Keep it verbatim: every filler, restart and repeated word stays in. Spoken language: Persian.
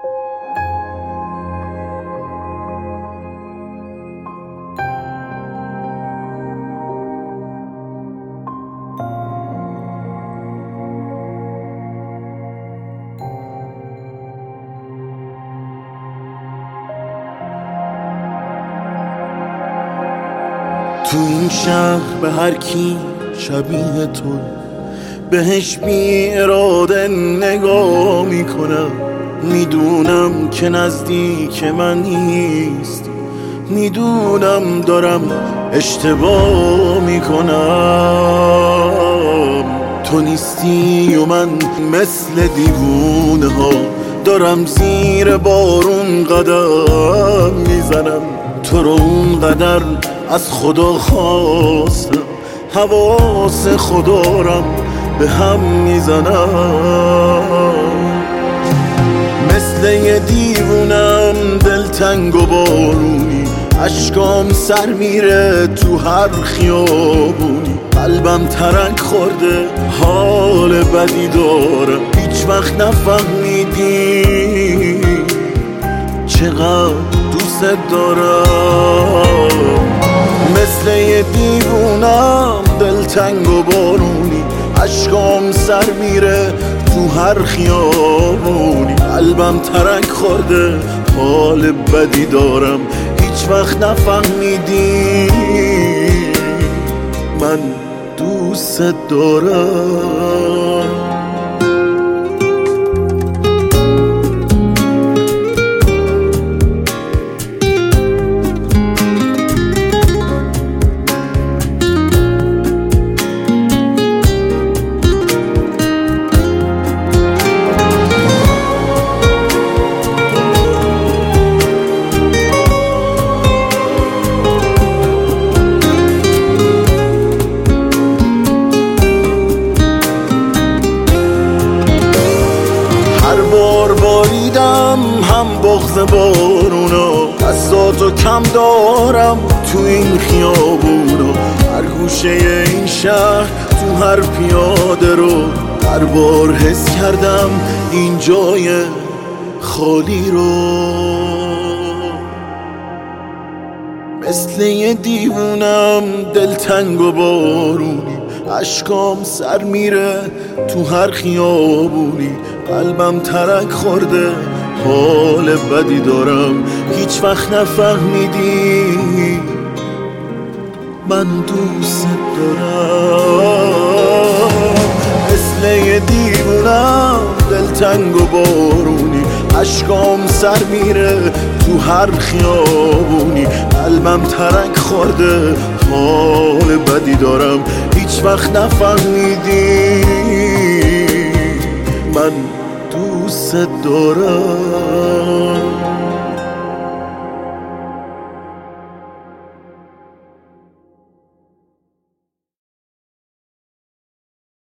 تو این شهر به هر کی شبیه تو بهش بی اراده نگاه میکنم. میدونم که نزدیک من نیست، میدونم دارم اشتباه میکنم. تو نیستی و من مثل دیوونه ها دارم زیر بارون قدم میزنم. تو رو اونقدر از خدا خواستم، حواس خدارم به هم میزنم. مثل یه دیوونم دلتنگ و بارونی، اشکام سر میره تو هر خیابونی. قلبم ترک خورده حال بدی دارم، هیچ وقت نفهمیدی چقدر دوست دارم. مثل یه دیوونم دلتنگ و بارونی، اشکام سر میره تو هر خیابونی. قلبم ترک خورده حال بدی دارم، هیچ وقت نفهمیدی من دوست دارم. باریدم هم بغض بارونا، دستاتو کم دارم تو این خیابونا. هر گوشه این شهر تو هر پیاده رو، هر بار حس کردم این جای خالی رو. مثل یه دیوونم دلتنگ و بارونی، اشکام سر میره تو هر خیابونی. قلبم ترک خورده حال بدی دارم، هیچ وقت نفهمیدی من دوست دارم. مثل یه دیوونم دلتنگ و بارونی، اشکام سر میره تو هر خیابونی. قلبم ترک خورده حال بدی دارم، هیچ وقت نفهمیدی من دوست دارم.